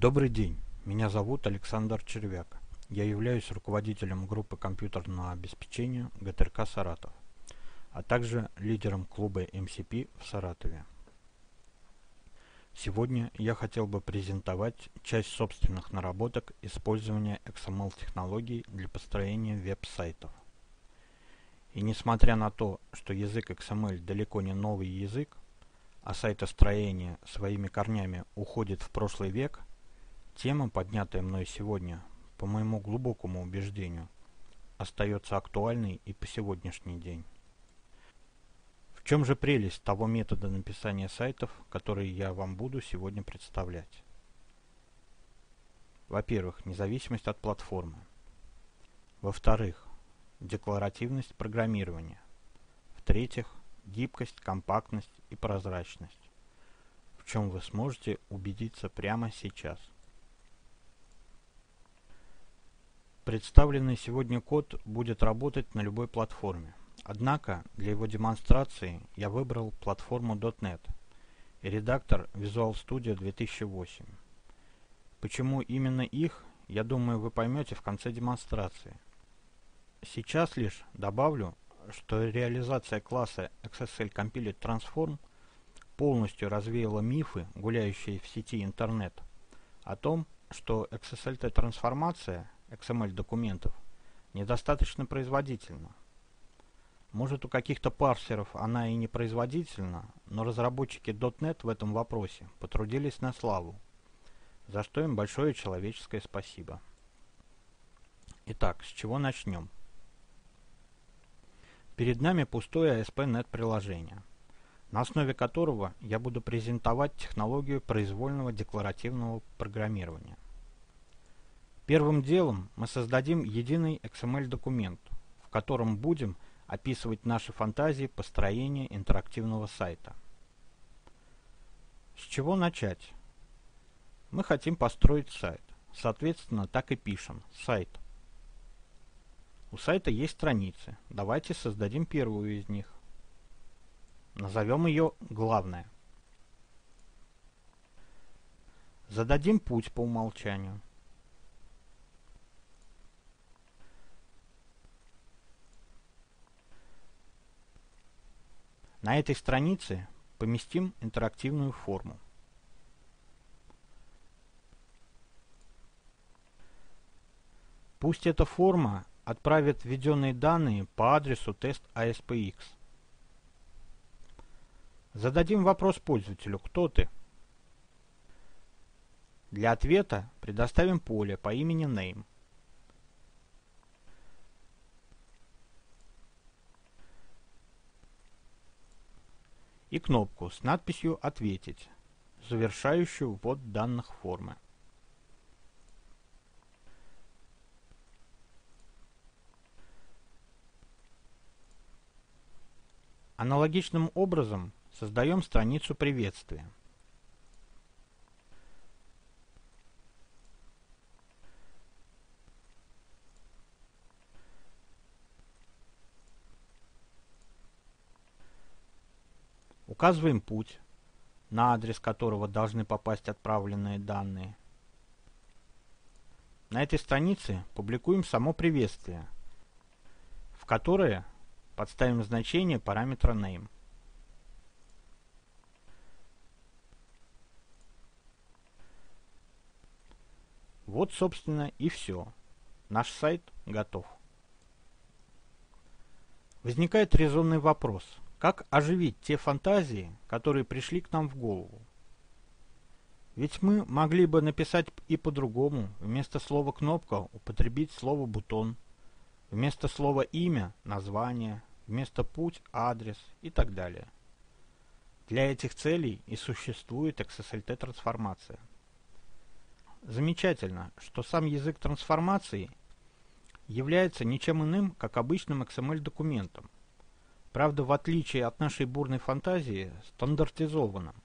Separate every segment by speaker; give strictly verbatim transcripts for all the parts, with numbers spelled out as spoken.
Speaker 1: Добрый день, меня зовут Александр Червяк. Я являюсь руководителем группы компьютерного обеспечения гэ тэ эр ка Саратов, а также лидером клуба эм си пи в Саратове. Сегодня я хотел бы презентовать часть собственных наработок использования икс эм эль-технологий для построения веб-сайтов. И несмотря на то, что язык икс эм эль далеко не новый язык, а сайтостроение своими корнями уходит в прошлый век, тема, поднятая мной сегодня, по моему глубокому убеждению, остается актуальной и по сегодняшний день. В чем же прелесть того метода написания сайтов, который я вам буду сегодня представлять? Во-первых, независимость от платформы. Во-вторых, декларативность программирования. В-третьих, гибкость, компактность и прозрачность, в чем вы сможете убедиться прямо сейчас. Представленный сегодня код будет работать на любой платформе. Однако для его демонстрации я выбрал платформу точка нет и редактор Visual Studio две тысячи восемь. Почему именно их, я думаю, вы поймете в конце демонстрации. Сейчас лишь добавлю, что реализация класса икс эс эль Compiled Transform полностью развеяла мифы, гуляющие в сети интернет, о том, что икс эс эль-трансформация икс эм эль-документов недостаточно производительна. Может, у каких-то парсеров она и не производительна, но разработчики точка нет в этом вопросе потрудились на славу, за что им большое человеческое спасибо. Итак, с чего начнем? Перед нами пустое эй эс пи точка нет приложение, на основе которого я буду презентовать технологию произвольного декларативного программирования. Первым делом мы создадим единый икс эм эль-документ, в котором будем описывать наши фантазии построения интерактивного сайта. С чего начать? Мы хотим построить сайт, соответственно, так и пишем «сайт». У сайта есть страницы, давайте создадим первую из них. Назовем ее «Главная». Зададим путь по умолчанию. На этой странице поместим интерактивную форму. Пусть эта форма отправит введенные данные по адресу тест точка эй эс пи икс. Зададим вопрос пользователю «Кто ты?». Для ответа предоставим поле по имени Name. И кнопку с надписью «Ответить», завершающую ввод данных формы. Аналогичным образом создаем страницу приветствия. Указываем путь, на адрес которого должны попасть отправленные данные. На этой странице публикуем само приветствие, в которое подставим значение параметра name. Вот, собственно, и все. Наш сайт готов. Возникает резонный вопрос. Как оживить те фантазии, которые пришли к нам в голову? Ведь мы могли бы написать и по-другому, вместо слова «кнопка» употребить слово «бутон», вместо слова «имя» – название, вместо «путь» – адрес и так далее. Для этих целей и существует икс эс эль-трансформация. Замечательно, что сам язык трансформации является ничем иным, как обычным икс эм эль-документом. Правда, в отличие от нашей бурной фантазии, стандартизованным.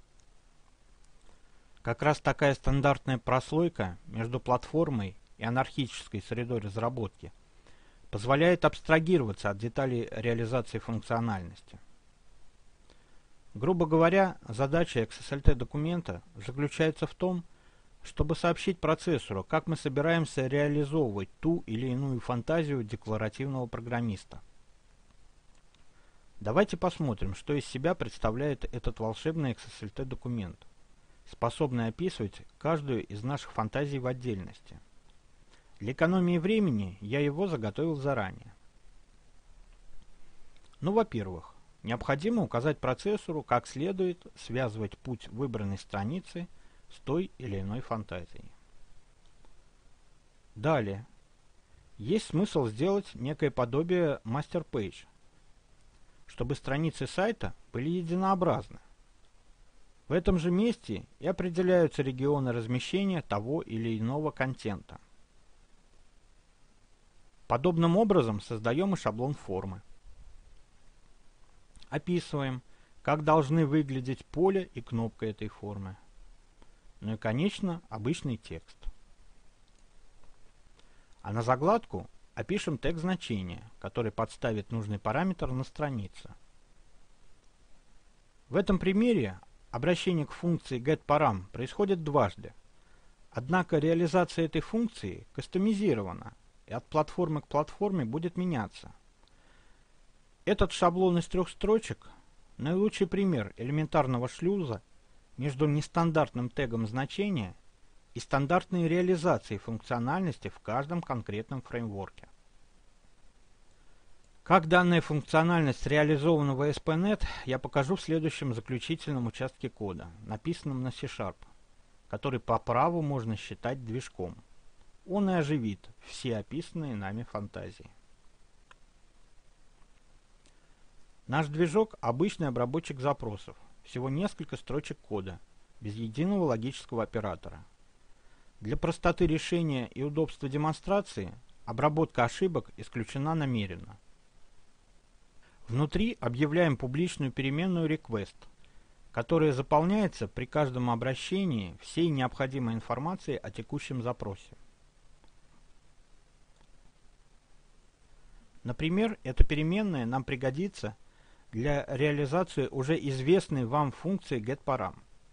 Speaker 1: Как раз такая стандартная прослойка между платформой и анархической средой разработки позволяет абстрагироваться от деталей реализации функциональности. Грубо говоря, задача икс эс эль-документа заключается в том, чтобы сообщить процессору, как мы собираемся реализовывать ту или иную фантазию декларативного программиста. Давайте посмотрим, что из себя представляет этот волшебный икс эс эл ти документ, способный описывать каждую из наших фантазий в отдельности. Для экономии времени я его заготовил заранее. Ну, во-первых, необходимо указать процессору, как следует связывать путь выбранной страницы с той или иной фантазией. Далее, есть смысл сделать некое подобие мастер-пейдж, чтобы страницы сайта были единообразны. В этом же месте и определяются регионы размещения того или иного контента. Подобным образом создаем и шаблон формы. Описываем, как должны выглядеть поле и кнопка этой формы. Ну и, конечно, обычный текст. А на загладку опишем тег значения, который подставит нужный параметр на странице. В этом примере обращение к функции getParam происходит дважды. Однако реализация этой функции кастомизирована и от платформы к платформе будет меняться. Этот шаблон из трех строчек – наилучший пример элементарного шлюза между нестандартным тегом значения и стандартной реализацией функциональности в каждом конкретном фреймворке. Как данная функциональность реализована в эй эс пи точка нет, я покажу в следующем заключительном участке кода, написанном на C-Sharp, который по праву можно считать движком. Он и оживит все описанные нами фантазии. Наш движок – обычный обработчик запросов, всего несколько строчек кода, без единого логического оператора. Для простоты решения и удобства демонстрации обработка ошибок исключена намеренно. Внутри объявляем публичную переменную request, которая заполняется при каждом обращении всей необходимой информацией о текущем запросе. Например, эта переменная нам пригодится для реализации уже известной вам функции getParam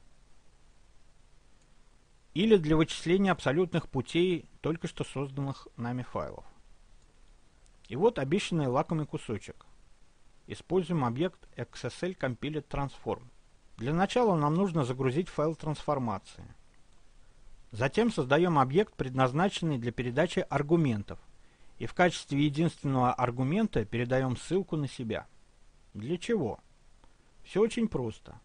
Speaker 1: или для вычисления абсолютных путей только что созданных нами файлов. И вот обещанный лакомый кусочек. Используем объект икс эс эл Compiled Transform. Для начала нам нужно загрузить файл трансформации. Затем создаем объект, предназначенный для передачи аргументов, и в качестве единственного аргумента передаем ссылку на себя. Для чего? Все очень просто.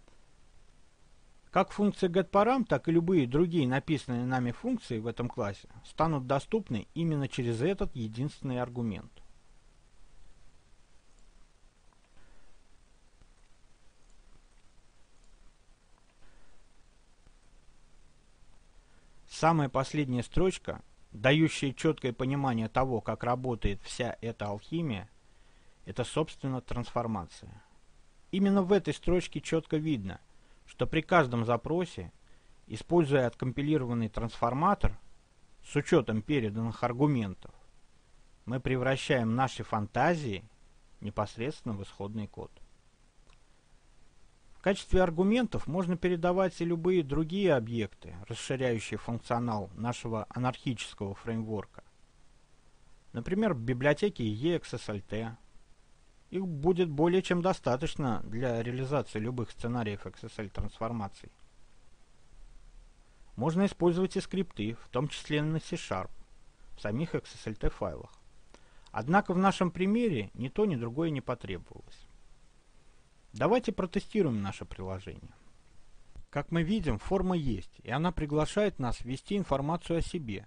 Speaker 1: Как функция getParam, так и любые другие написанные нами функции в этом классе станут доступны именно через этот единственный аргумент. Самая последняя строчка, дающая четкое понимание того, как работает вся эта алхимия, это, собственно, трансформация. Именно в этой строчке четко видно, что при каждом запросе, используя откомпилированный трансформатор с учетом переданных аргументов, мы превращаем наши фантазии непосредственно в исходный код. В качестве аргументов можно передавать и любые другие объекты, расширяющие функционал нашего анархического фреймворка. Например, библиотеки и икс эс эл ти. Их будет более чем достаточно для реализации любых сценариев икс эс эл трансформаций. Можно использовать и скрипты, в том числе на C-Sharp, в самих икс эс эл ти файлах. Однако в нашем примере ни то, ни другое не потребовалось. Давайте протестируем наше приложение. Как мы видим, форма есть, и она приглашает нас ввести информацию о себе.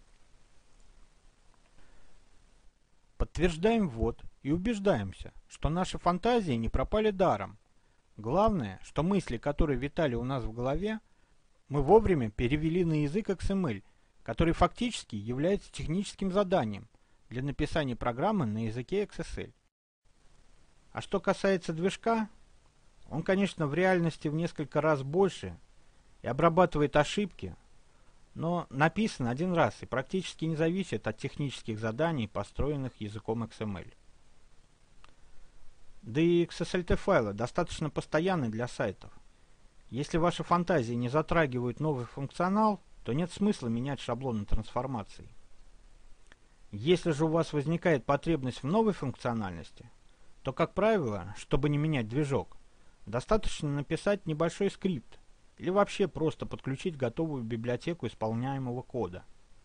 Speaker 1: Подтверждаем ввод и убеждаемся, что наши фантазии не пропали даром. Главное, что мысли, которые витали у нас в голове, мы вовремя перевели на язык икс эм эль, который фактически является техническим заданием для написания программы на языке икс эс эль. А что касается движка, он, конечно, в реальности в несколько раз больше и обрабатывает ошибки, но написан один раз и практически не зависит от технических заданий, построенных языком икс эм эль. Да и икс эс эл ти файлы достаточно постоянны для сайтов. Если ваши фантазии не затрагивают новый функционал, то нет смысла менять шаблоны трансформаций. Если же у вас возникает потребность в новой функциональности, то, как правило, чтобы не менять движок, достаточно написать небольшой скрипт или вообще просто подключить готовую библиотеку исполняемого кода.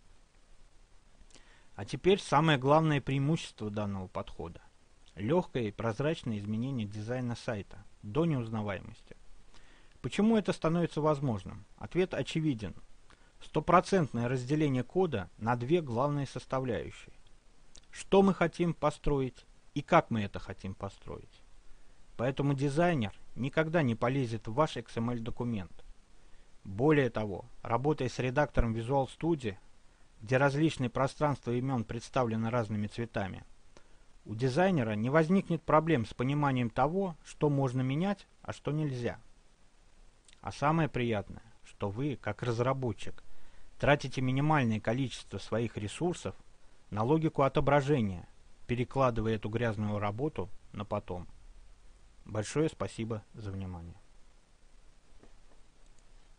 Speaker 1: А теперь самое главное преимущество данного подхода – легкое и прозрачное изменение дизайна сайта до неузнаваемости. Почему это становится возможным? Ответ очевиден. Стопроцентное разделение кода на две главные составляющие. Что мы хотим построить и как мы это хотим построить. Поэтому дизайнер никогда не полезет в ваш икс эм эль-документ. Более того, работая с редактором Visual Studio, где различные пространства имен представлены разными цветами, у дизайнера не возникнет проблем с пониманием того, что можно менять, а что нельзя. А самое приятное, что вы, как разработчик, тратите минимальное количество своих ресурсов на логику отображения, перекладывая эту грязную работу на потом. Большое спасибо за внимание.